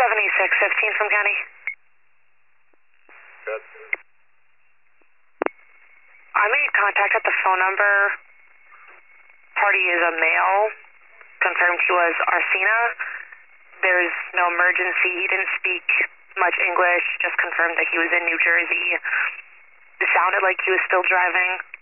7615 from County. Good. I made contact at the phone number. Party is a male. Confirmed he was Arsena. There's no emergency. He didn't speak much English. Just confirmed that he was in New Jersey. It sounded like he was still driving.